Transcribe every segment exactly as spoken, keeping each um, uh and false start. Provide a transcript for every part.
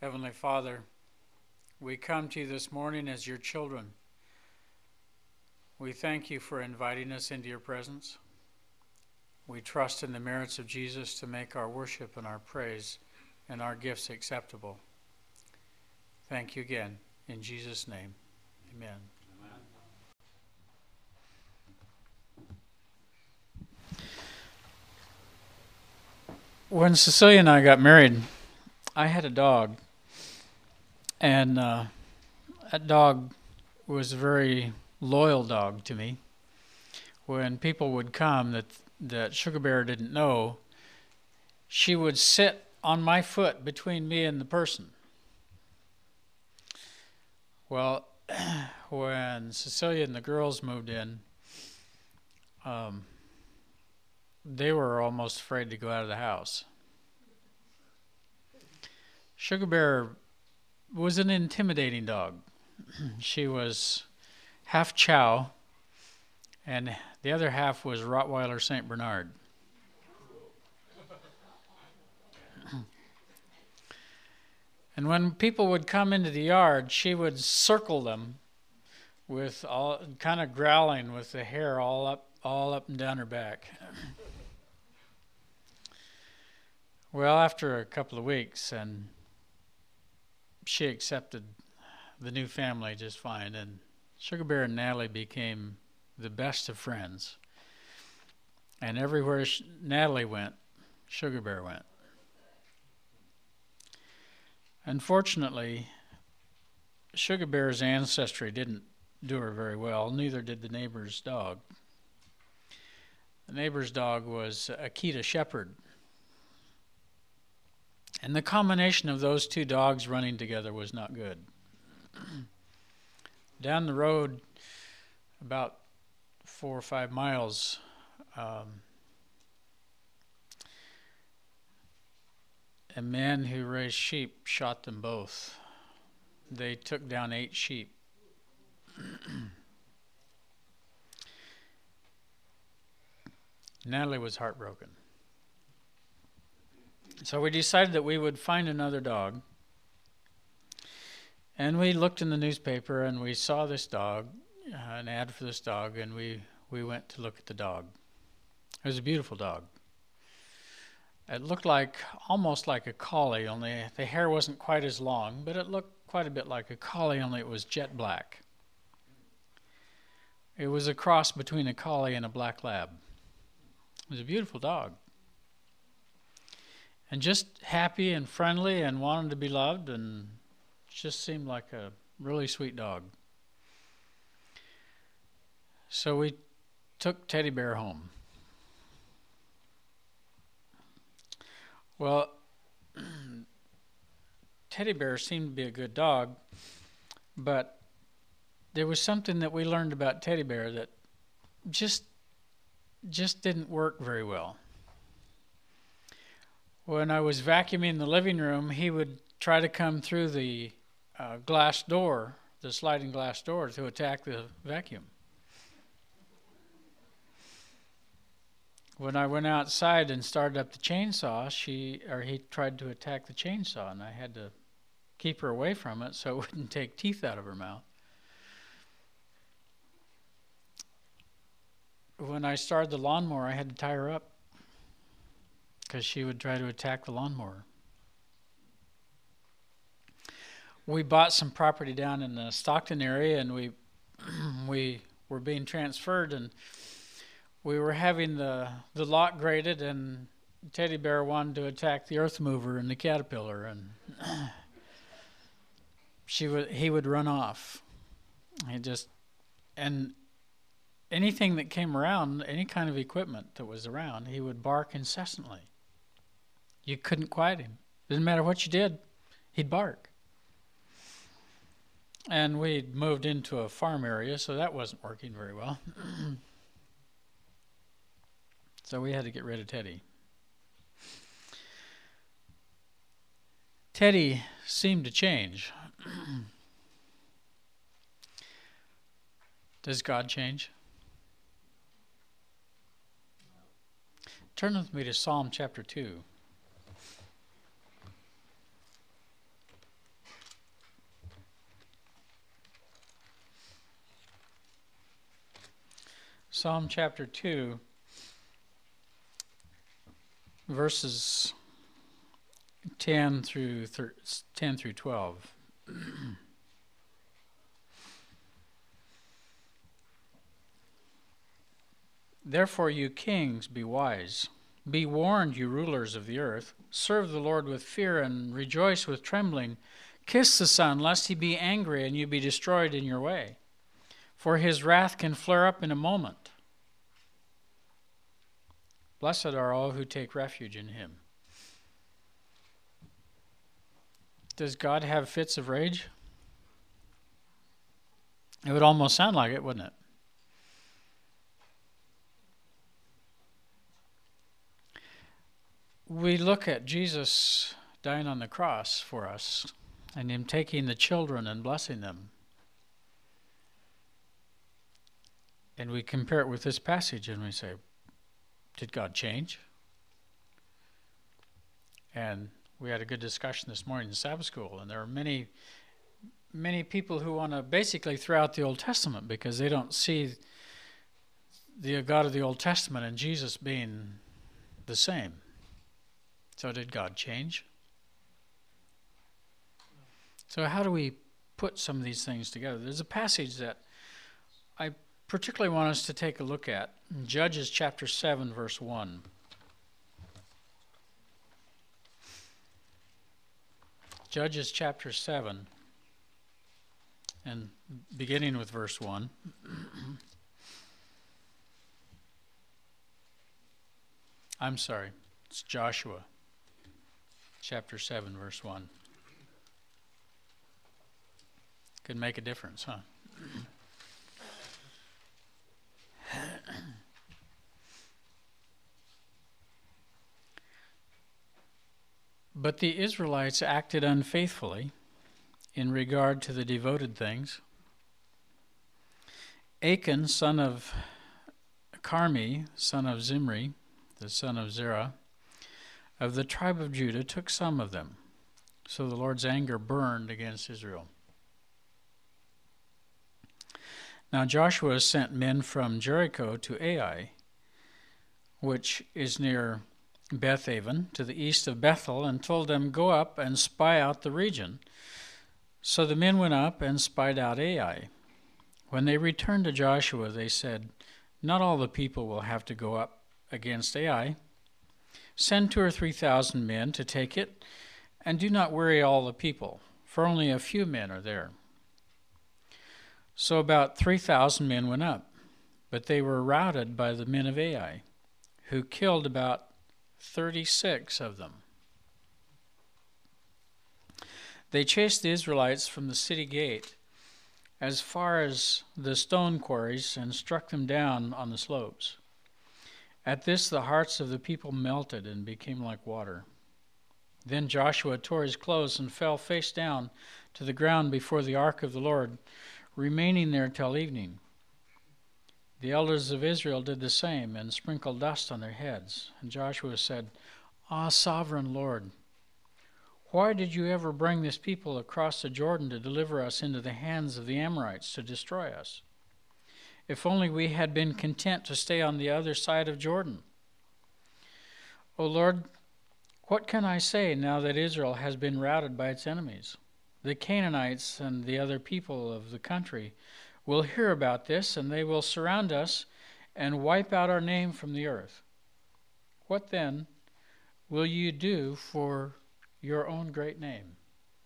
Heavenly Father, we come to you this morning as your children. We thank you for inviting us into your presence. We trust in the merits of Jesus to make our worship and our praise and our gifts acceptable. Thank you again. In Jesus' name, amen. When Cecilia and I got married, I had a dog, and uh, that dog was a very loyal dog to me. When people would come that that Sugar Bear didn't know, she would sit on my foot between me and the person. Well, when Cecilia and the girls moved in, um, they were almost afraid to go out of the house. Sugar Bear was an intimidating dog. She was half Chow, and the other half was Rottweiler Saint Bernard. And when people would come into the yard, she would circle them with all kind of growling with the hair all up all up and down her back. Well, after a couple of weeks, and she accepted the new family just fine, and Sugar Bear and Natalie became the best of friends. And everywhere Natalie went, Sugar Bear went. Unfortunately, Sugar Bear's ancestry didn't do her very well, neither did the neighbor's dog. The neighbor's dog was Akita Shepherd. And the combination of those two dogs running together was not good. Down the road, about four or five miles, um, a man who raised sheep shot them both. They took down eight sheep. Natalie was heartbroken. So we decided that we would find another dog. And we looked in the newspaper and we saw this dog, uh, an ad for this dog, and we, we went to look at the dog. It was a beautiful dog. It looked like, almost like a collie, only the hair wasn't quite as long, but it looked quite a bit like a collie, only it was jet black. It was a cross between a collie and a black lab. It was a beautiful dog. And just happy and friendly and wanted to be loved, and just seemed like a really sweet dog. So we took Teddy Bear home. Well, Teddy Bear seemed to be a good dog, but there was something that we learned about Teddy Bear that just just didn't work very well. When I was vacuuming the living room, he would try to come through the uh, glass door, the sliding glass door, to attack the vacuum. When I went outside and started up the chainsaw, she or he tried to attack the chainsaw, and I had to keep her away from it so it wouldn't take teeth out of her mouth. When I started the lawnmower, I had to tie her up because she would try to attack the lawnmower. We bought some property down in the Stockton area, and we we were being transferred, and we were having the, the lot graded, and Teddy Bear wanted to attack the earth mover and the caterpillar, and she would he would run off. He just and anything that came around, any kind of equipment that was around, he would bark incessantly. You couldn't quiet him. Didn't matter what you did, he'd bark. And we'd moved into a farm area, so that wasn't working very well. So we had to get rid of Teddy. Teddy seemed to change. Does God change? Turn with me to Psalm chapter two. Psalm chapter two, verses ten through thir- ten through twelve. Therefore, you kings, be wise. Be warned, you rulers of the earth. Serve the Lord with fear and rejoice with trembling. Kiss the Son, lest he be angry and you be destroyed in your way. For his wrath can flare up in a moment. Blessed are all who take refuge in him. Does God have fits of rage? It would almost sound like it, wouldn't it? We look at Jesus dying on the cross for us and him taking the children and blessing them. And we compare it with this passage and we say, did God change? And we had a good discussion this morning in Sabbath school, and there are many, many people who want to basically throw out the Old Testament because they don't see the God of the Old Testament and Jesus being the same. So did God change? So how do we put some of these things together? There's a passage that I particularly want us to take a look at. In Judges chapter seven, verse one. Judges chapter seven, and beginning with verse one. I'm sorry, it's Joshua chapter seven, verse one. Could make a difference, huh? But the Israelites acted unfaithfully in regard to the devoted things. Achan, son of Carmi, son of Zimri, the son of Zerah, of the tribe of Judah, took some of them. So the Lord's anger burned against Israel. Now Joshua sent men from Jericho to Ai, which is near Bethaven, to the east of Bethel, and told them, go up and spy out the region. So the men went up and spied out Ai. When they returned to Joshua, they said, not all the people will have to go up against Ai. Send two or three thousand men to take it, and do not worry all the people, for only a few men are there. So about three thousand men went up, but they were routed by the men of Ai, who killed about thirty-six of them. They chased the Israelites from the city gate as far as the stone quarries and struck them down on the slopes. At this the hearts of the people melted and became like water. Then Joshua tore his clothes and fell face down to the ground before the ark of the Lord, remaining there till evening. The elders of Israel did the same and sprinkled dust on their heads. And Joshua said, Ah, sovereign Lord, why did you ever bring this people across the Jordan to deliver us into the hands of the Amorites to destroy us? If only we had been content to stay on the other side of Jordan. O Lord, what can I say now that Israel has been routed by its enemies? The Canaanites and the other people of the country will hear about this, and they will surround us and wipe out our name from the earth. What then will you do for your own great name?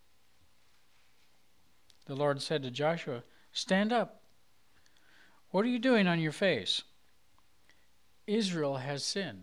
The Lord said to Joshua, stand up. What are you doing on your face? Israel has sinned.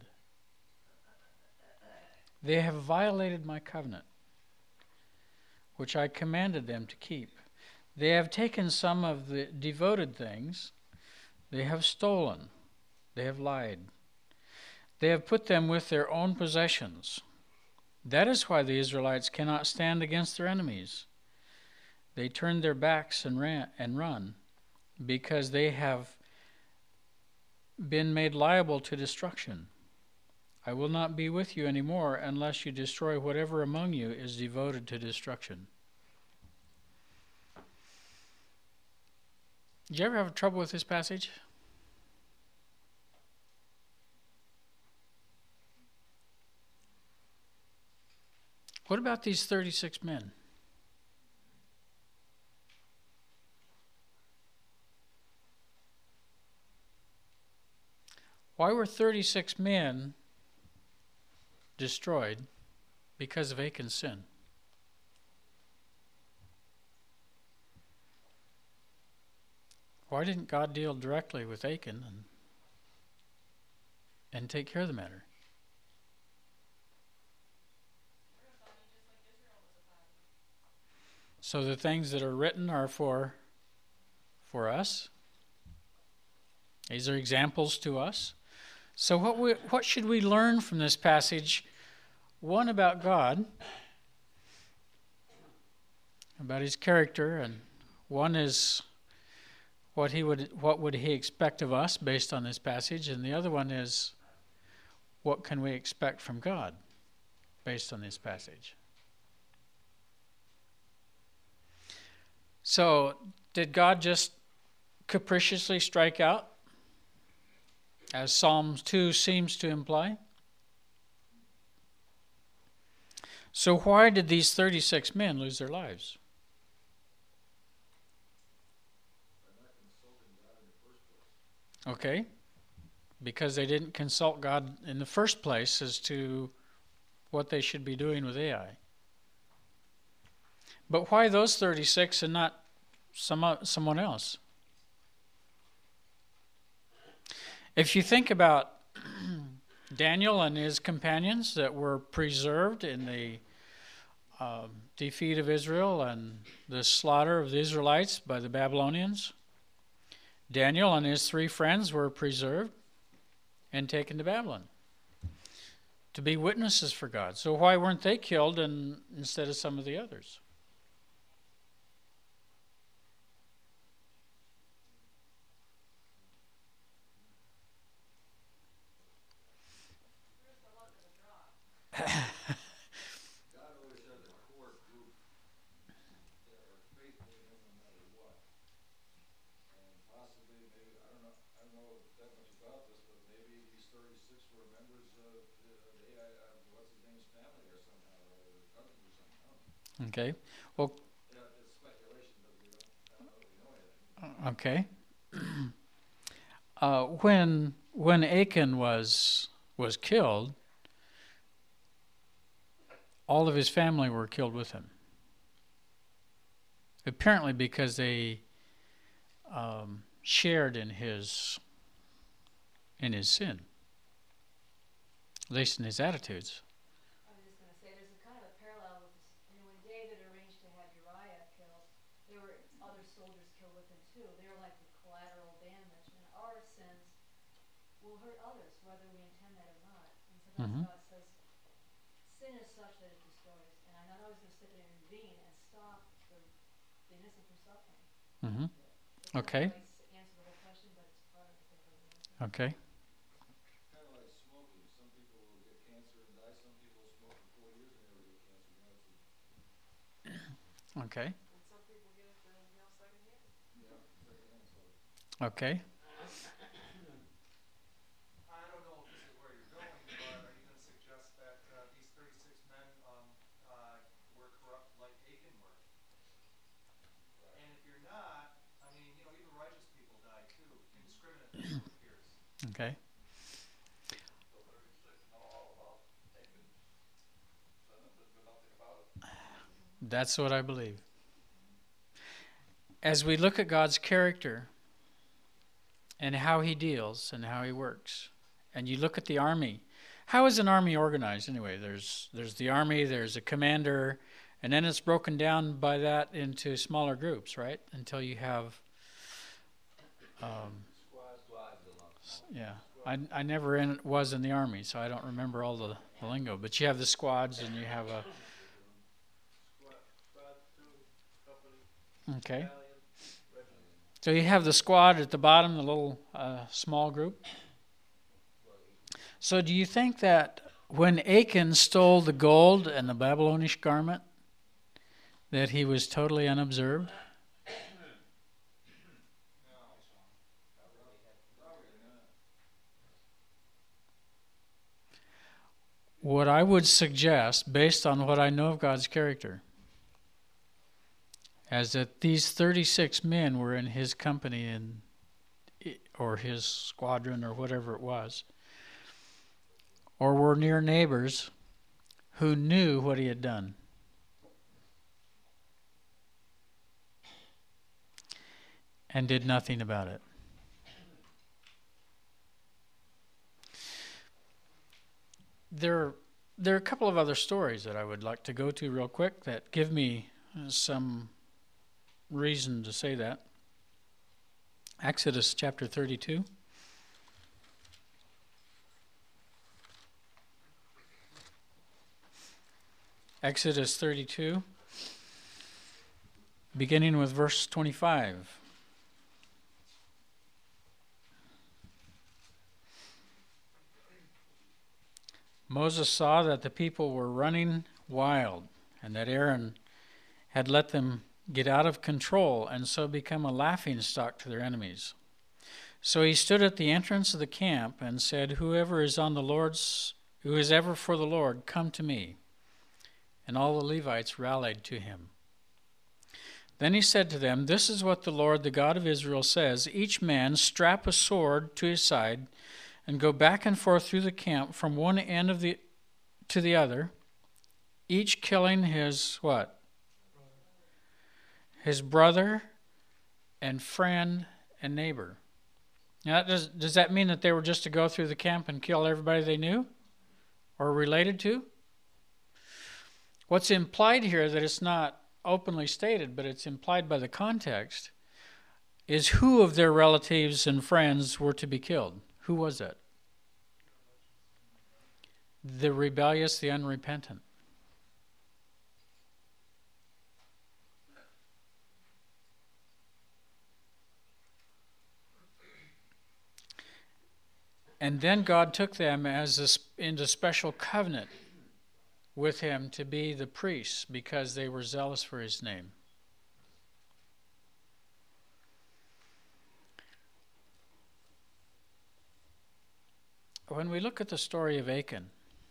They have violated my covenant, which I commanded them to keep. They have taken some of the devoted things. They have stolen. They have lied. They have put them with their own possessions. That is why the Israelites cannot stand against their enemies. They turn their backs and ran and run, because they have been made liable to destruction. I will not be with you anymore unless you destroy whatever among you is devoted to destruction. Did you ever have trouble with this passage? What about these thirty-six men? Why were thirty-six men destroyed because of Achan's sin? Why didn't God deal directly with Achan and, and take care of the matter? So the things that are written are for for us. These are examples to us. So what we, what should we learn from this passage? One, about God, about his character, and one is what he would what would he expect of us based on this passage, and the other one is what can we expect from God based on this passage. So, did God just capriciously strike out, as Psalm two seems to imply? So why did these thirty-six men lose their lives? Okay, because they didn't consult God in the first place as to what they should be doing with Ai. But why those thirty-six and not some someone else? If you think about Daniel and his companions that were preserved in the uh, defeat of Israel and the slaughter of the Israelites by the Babylonians, Daniel and his three friends were preserved and taken to Babylon to be witnesses for God. So why weren't they killed in, instead of some of the others? Okay. Well, okay. Uh, when when Achan was was killed, all of his family were killed with him. Apparently, because they um, shared in his in his sin, at least in his attitudes. Mm-hmm. God says, sin is such that it destroys, and I'm not always going to step in and intervene and stop the, the innocent from suffering. Mm-hmm. So Okay. I answer the whole question, but it's part of the, part of the answer. Okay. Kind of like smoking. Some people will get cancer and die. Some people will smoke for four years and never get cancer. You know, it's a, Okay. And some people get it, uh, you know, secondhand. yeah, secondhand. So Okay. I don't know if this is where you're going, but are you going to suggest that uh, these thirty-six men um, uh, were corrupt like Achan were? Right. And if you're not, I mean, you know, even righteous people die too, indiscriminately, it appears. Okay. So thirty-six know all about Achan. Son of it, but nothing about it. That's what I believe. As we look at God's character and how he deals and how he works, and you look at the army, how is an army organized anyway? There's there's the army, there's a commander, and then it's broken down by that into smaller groups, right? Until you have, um, yeah. I I never in, was in the army, so I don't remember all the, the lingo. But you have the squads, and you have a. Okay. So you have the squad at the bottom, the little uh, small group. So do you think that when Achan stole the gold and the Babylonish garment, that he was totally unobserved? what I would suggest, based on what I know of God's character, as that these thirty-six men were in his company and or his squadron or whatever it was, or were near neighbors who knew what he had done. And did nothing about it. There, there are a couple of other stories that I would like to go to real quick that give me some reason to say that. Exodus chapter thirty-two. Exodus thirty-two, beginning with verse twenty-five. Moses saw that the people were running wild, and that Aaron had let them get out of control and so become a laughingstock to their enemies. So he stood at the entrance of the camp and said, Whoever is on the Lord's, who is ever for the Lord, come to me. And all the Levites rallied to him. Then he said to them, This is what the Lord, the God of Israel, says, Each man strap a sword to his side and go back and forth through the camp from one end of the to the other, each killing his what? His brother and friend and neighbor. Now, does, does that mean that they were just to go through the camp and kill everybody they knew or related to? What's implied here, that it's not openly stated, but it's implied by the context, is who of their relatives and friends were to be killed. Who was that? The rebellious, the unrepentant. And then God took them as a, into special covenant with him to be the priests because they were zealous for his name. When we look at the story of Achan,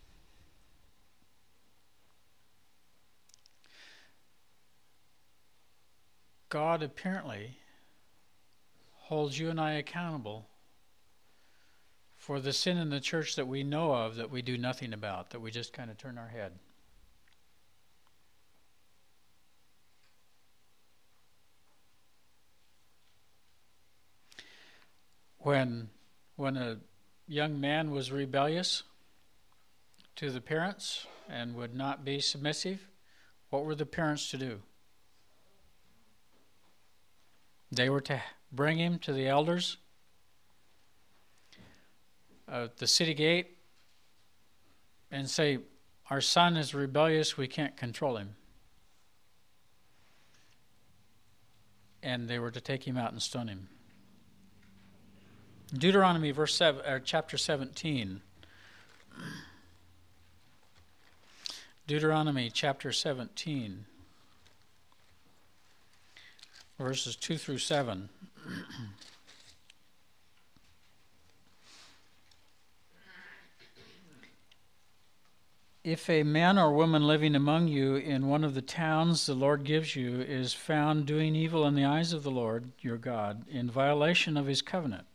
God apparently holds you and I accountable for the sin in the church that we know of that we do nothing about, that we just kind of turn our head. When, when a young man was rebellious to the parents and would not be submissive, what were the parents to do? They were to bring him to the elders at the city gate and say, Our son is rebellious, we can't control him. And they were to take him out and stone him. Deuteronomy verse seven, or chapter seventeen. Deuteronomy chapter seventeen, verses two through seven. If a man or woman living among you in one of the towns the Lord gives you is found doing evil in the eyes of the Lord your God, in violation of his covenant,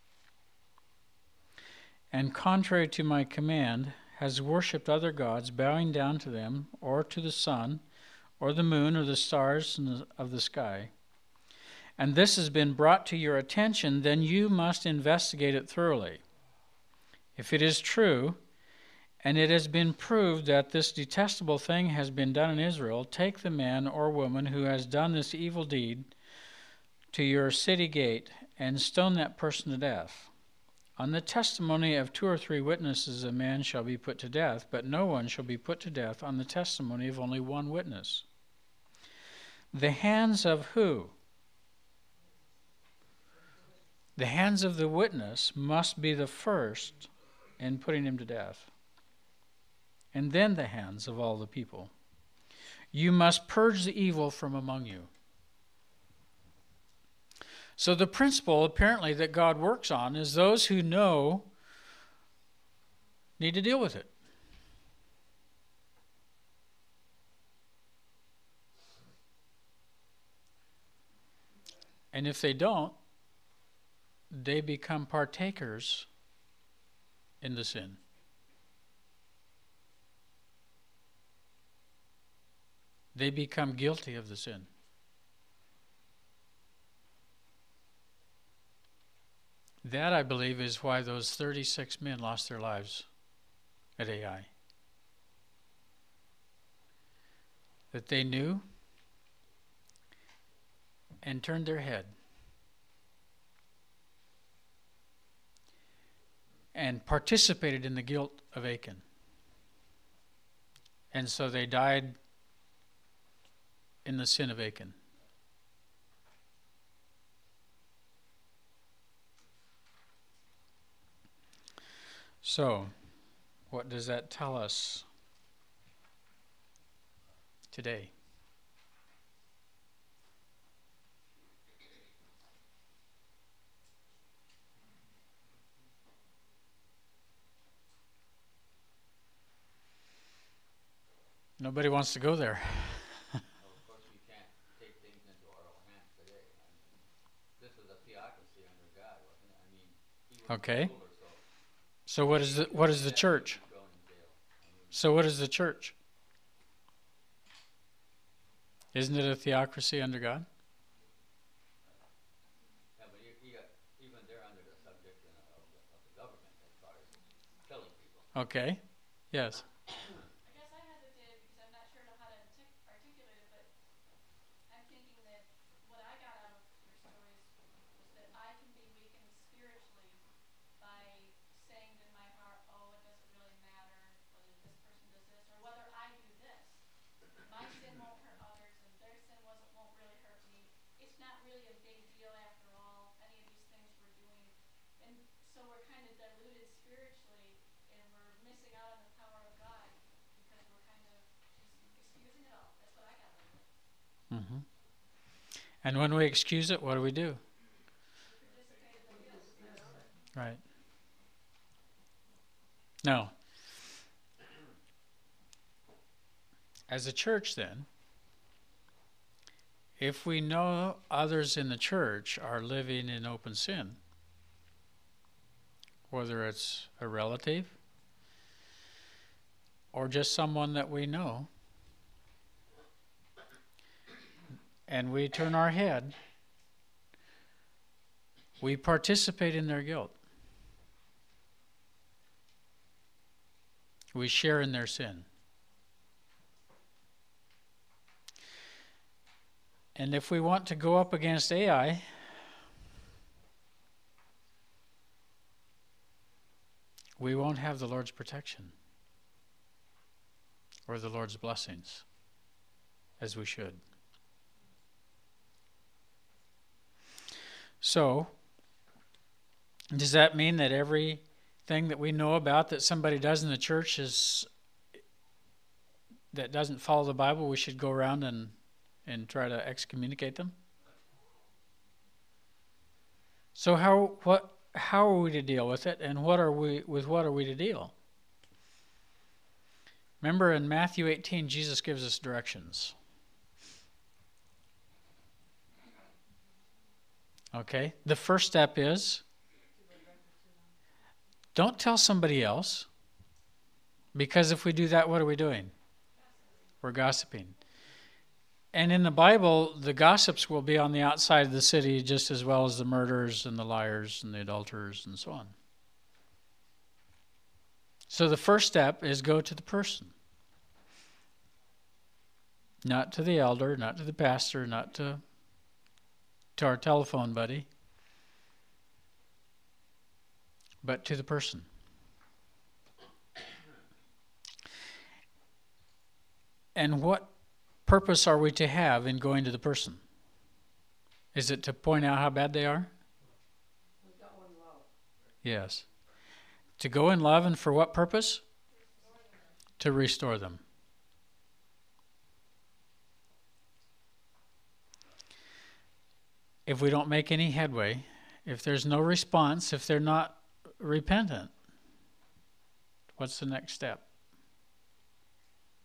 and contrary to my command, has worshipped other gods, bowing down to them, or to the sun, or the moon, or the stars of the sky, and this has been brought to your attention, then you must investigate it thoroughly. If it is true, and it has been proved that this detestable thing has been done in Israel, take the man or woman who has done this evil deed to your city gate and stone that person to death. On the testimony of two or three witnesses a man shall be put to death, but no one shall be put to death on the testimony of only one witness. The hands of who? The hands of the witness must be the first in putting him to death, and then the hands of all the people. You must purge the evil from among you. So the principle, apparently, that God works on is those who know need to deal with it. And if they don't, they become partakers in the sin. They become guilty of the sin. That, I believe, is why those thirty-six men lost their lives at Ai. That they knew and turned their head and participated in the guilt of Achan. And so they died in the sin of Achan. So, what does that tell us today? Nobody wants to go there. Well, of course, we can't take things into our own hands today. I mean, this was a theocracy under God, wasn't it? I mean, he was Okay. the ruler, so So what is the what is the church? thrown in jail. I mean, So what is the church? Isn't it a theocracy under God? yeah, but you, you got, even they're under the subjection of the, of the government as far as killing people. Okay. Yes. I guess I hesitated because I'm not sure how to artic- articulate it, but I'm thinking that what I got out of your stories was that I can be weakened spiritually by saying in my heart, oh, it doesn't really matter whether this person does this or whether I do this. My sin won't hurt others and their sin wasn't won't really hurt me. It's not really a big deal after all, any of these things we're doing. And so we're kind of diluted spiritually and we're missing out on the power of God because we're kind of just excusing it all. That's what I got out of it. Mm-hmm. And when we excuse it, what do we do? We participated in the guilt. Right. Now, as a church then, if we know others in the church are living in open sin, whether it's a relative or just someone that we know, and we turn our head, we participate in their guilt. We share in their sin. And if we want to go up against Ai, we won't have the Lord's protection or the Lord's blessings as we should. So, does that mean that everything that we know about that somebody does in the church is that doesn't follow the Bible, we should go around and and try to excommunicate them? So how what how are we to deal with it, and what are we with what are we to deal? Remember in Matthew eighteen, Jesus gives us directions. Okay? The first step is don't tell somebody else, because if we do that, what are we doing? We're gossiping. And in the Bible, the gossips will be on the outside of the city just as well as the murderers and the liars and the adulterers and so on. So the first step is go to the person. Not to the elder, not to the pastor, not to, to our telephone buddy, but to the person. And what purpose are we to have in going to the person? Is it to point out how bad they are? We go in love. Yes. To go in love, and for what purpose? To restore them. If we don't make any headway, if there's no response, if they're not repentant, what's the next step?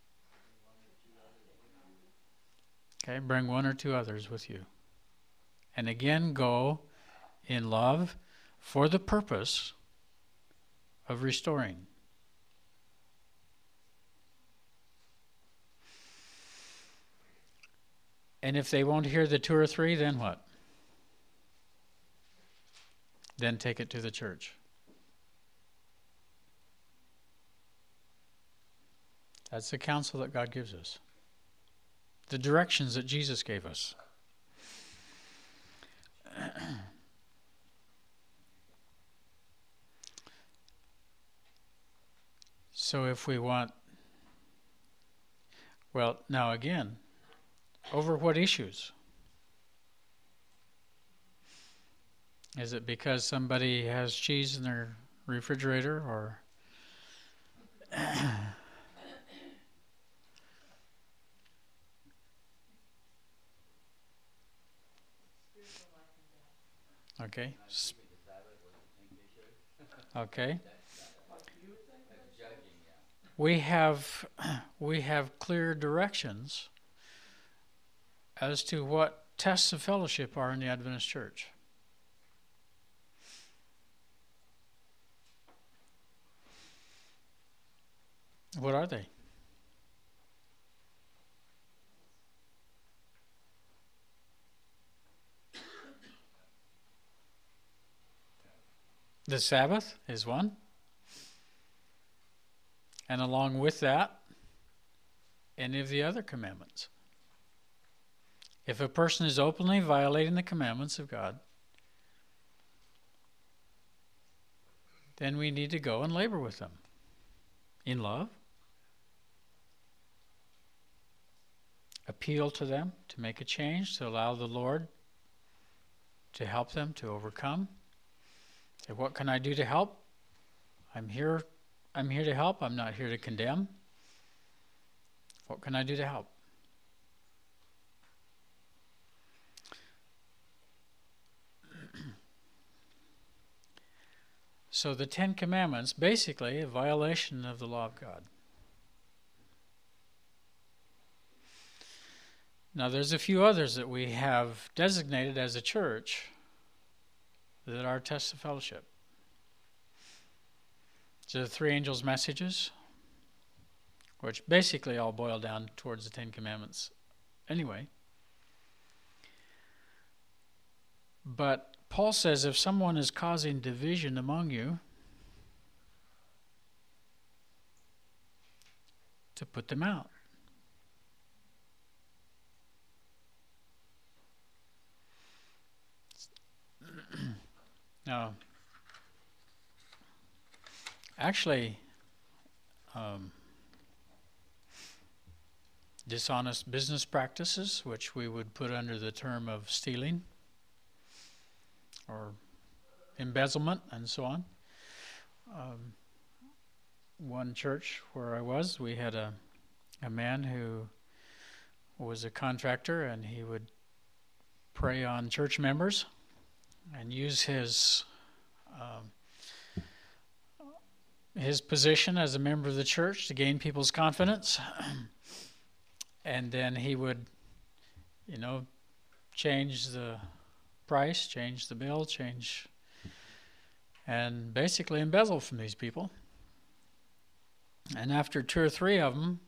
Okay, bring one or two others with you. and again go in love for the purpose of restoring. And if they won't hear the two or three, then what? Then take it to the church. That's the counsel that God gives us. The directions that Jesus gave us. So if we want, well, now again, over what issues? Is it because somebody has cheese in their refrigerator, or okay, S- Keeping the Sabbath, what you think they should? okay. That's judging, yeah. We have we have clear directions as to what tests of fellowship are in the Adventist Church. What are they? The Sabbath is one. And along with that, any of the other commandments. If a person is openly violating the commandments of God, then we need to go and labor with them in love, appeal to them to make a change, to allow the Lord to help them to overcome. Say, what can I do to help? I'm here. I'm here to help. I'm not here to condemn. What can I do to help? So the Ten Commandments, basically a violation of the law of God. Now there's a few others that we have designated as a church that are tests of fellowship. So the three angels' messages, which basically all boil down towards the Ten Commandments anyway. But Paul says if someone is causing division among you, to put them out. Now, actually, um, dishonest business practices, which we would put under the term of stealing or embezzlement and so on. Um, one church where I was, we had a, a man who was a contractor, and he would prey on church members and use his um, his position as a member of the church to gain people's confidence. And then he would, you know, change the price, change the bill, change, and basically embezzle from these people. And after two or three of them,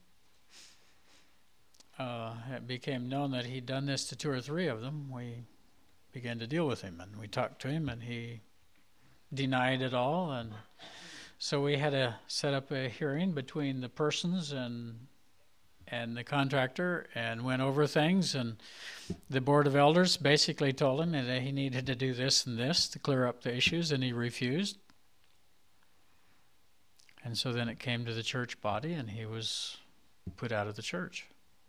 uh, it became known that he'd done this to two or three of them. We began to deal with him, and we talked to him, and he denied it all. And so we had to set up a hearing between the persons and and the contractor, and went over things, and the board of elders basically told him that he needed to do this and this to clear up the issues, and he refused. And so then it came to the church body, and he was put out of the church.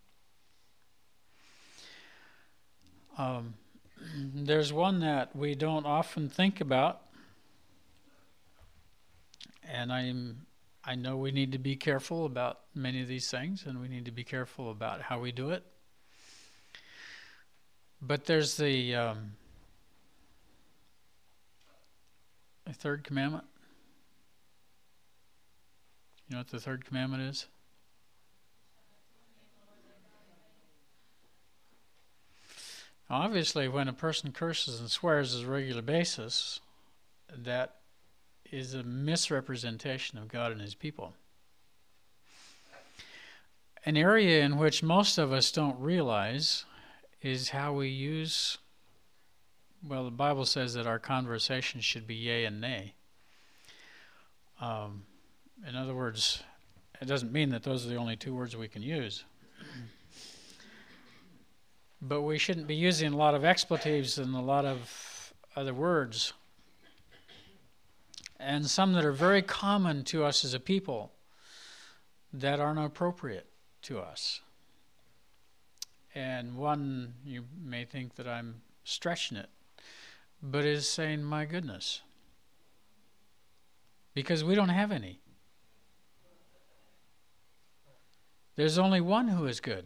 Um, there's one that we don't often think about, and I'm I know we need to be careful about many of these things, and we need to be careful about how we do it. But there's the, um, the third commandment. You know what the third commandment is? Obviously, when a person curses and swears on a regular basis, that is a misrepresentation of God and his people. An area in which most of us don't realize is how we use, well, the Bible says that our conversation should be yea and nay. Um, in other words, it doesn't mean that those are the only two words we can use. But we shouldn't be using a lot of expletives and a lot of other words. And some that are very common to us as a people that aren't appropriate to us. And one, you may think that I'm stretching it, but is saying, my goodness. Because we don't have any. There's only one who is good.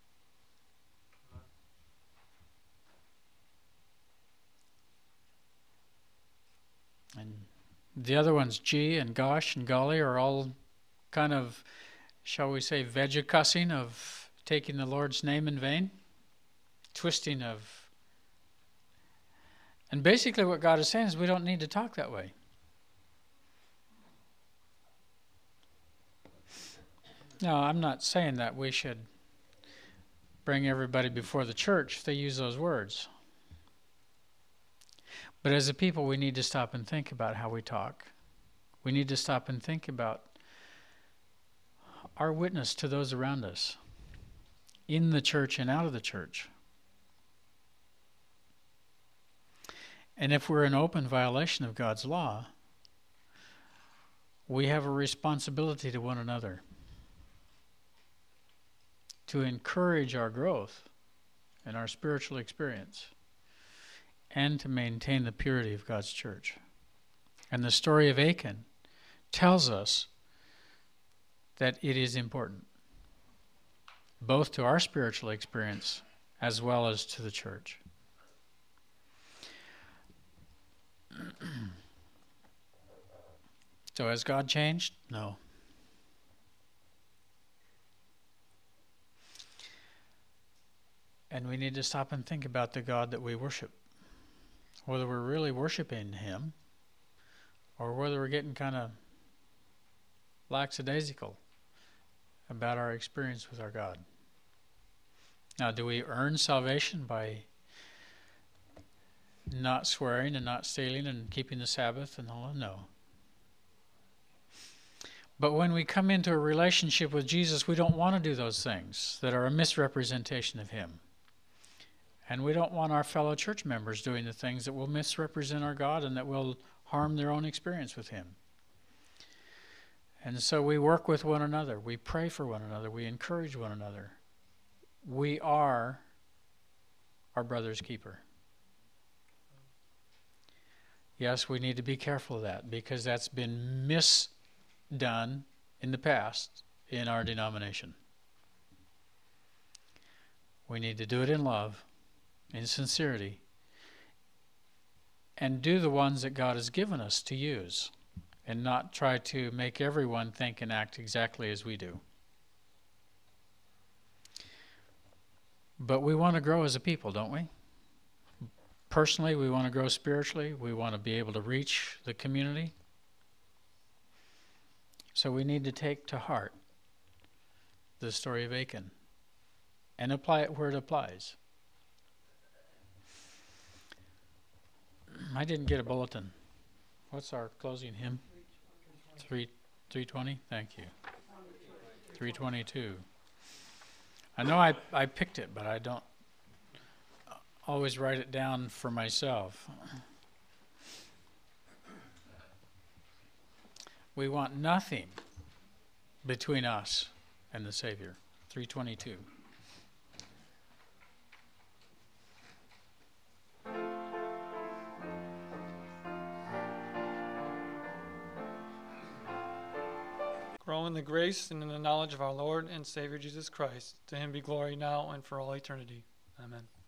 And the other ones, gee and gosh and golly, are all kind of, shall we say, vegecussing of taking the Lord's name in vain, twisting of. And basically what God is saying is we don't need to talk that way. Now, I'm not saying that we should bring everybody before the church if they use those words. But as a people, we need to stop and think about how we talk. We need to stop and think about our witness to those around us, in the church and out of the church. And if we're in open violation of God's law, we have a responsibility to one another to encourage our growth and our spiritual experience, and to maintain the purity of God's church. And the story of Achan tells us that it is important, both to our spiritual experience as well as to the church. So has God changed? No. And we need to stop and think about the God that we worship. Whether we're really worshiping him or whether we're getting kind of lackadaisical about our experience with our God. Now, do we earn salvation by not swearing and not stealing and keeping the Sabbath and all? No. But when we come into a relationship with Jesus, we don't want to do those things that are a misrepresentation of him. And we don't want our fellow church members doing the things that will misrepresent our God and that will harm their own experience with him. And so we work with one another. We pray for one another. We encourage one another. We are our brother's keeper. Yes, we need to be careful of that because that's been misdone in the past in our denomination. We need to do it in love, in sincerity, and do the ones that God has given us to use, and not try to make everyone think and act exactly as we do. But we want to grow as a people, don't we? Personally, we want to grow spiritually. We want to be able to reach the community. So we need to take to heart the story of Achan and apply it where it applies. I didn't get a bulletin. What's our closing hymn? Three, three twenty. Thank you. Three twenty-two. I know I I picked it, but I don't always write it down for myself. We want nothing between us and the Savior. Three twenty-two. Grow in the grace and in the knowledge of our Lord and Savior Jesus Christ. To him be glory now and for all eternity. Amen.